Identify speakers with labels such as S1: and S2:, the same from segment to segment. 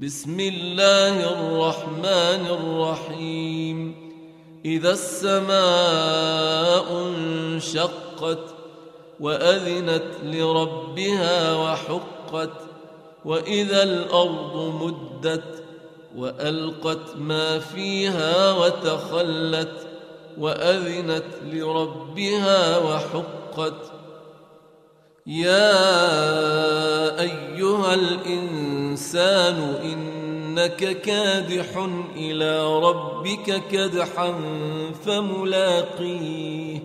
S1: بسم الله الرحمن الرحيم إذا السماء انشقت وأذنت لربها وحقت وإذا الأرض مدت وألقت ما فيها وتخلت وأذنت لربها وحقت يا أيها الإنسان إنك كادح إلى ربك كدحا فملاقيه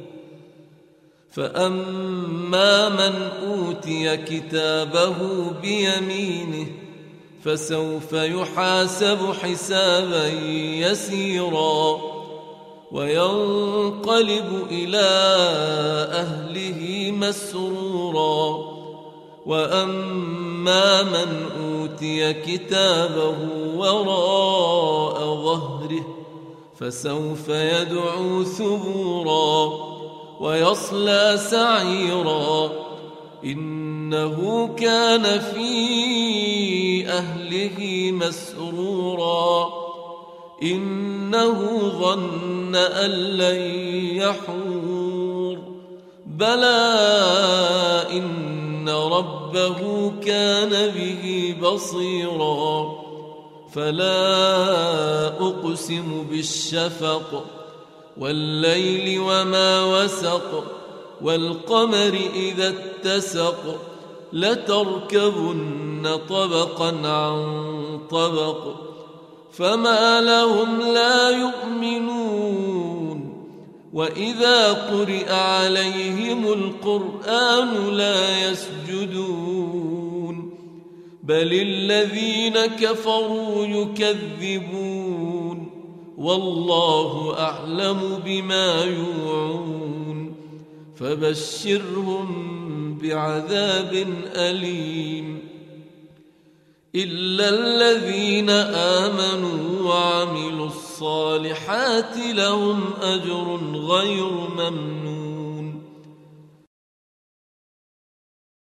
S1: فأما من أوتي كتابه بيمينه فسوف يحاسب حسابا يسيرا وينقلب إلى أهله مسرورا وأما من أوتي كتابه وراء ظهره فسوف يدعو ثبورا ويصلى سعيرا إنه كان في أهله مسرورا إنه ظن أن لن يحور بلى إن ربه كان به بصيرا فلا أقسم بالشفق والليل وما وسق والقمر إذا اتسق لتركبن طبقا عن طبق فما لهم لا يؤمنون وإذا قرئ عليهم القرآن لا يسجدون بل الذين كفروا يكذبون والله أعلم بما يوعون فبشرهم بعذاب أليم إلا الذين آمنوا وعملوا الصالحات لهم أجر غير ممنون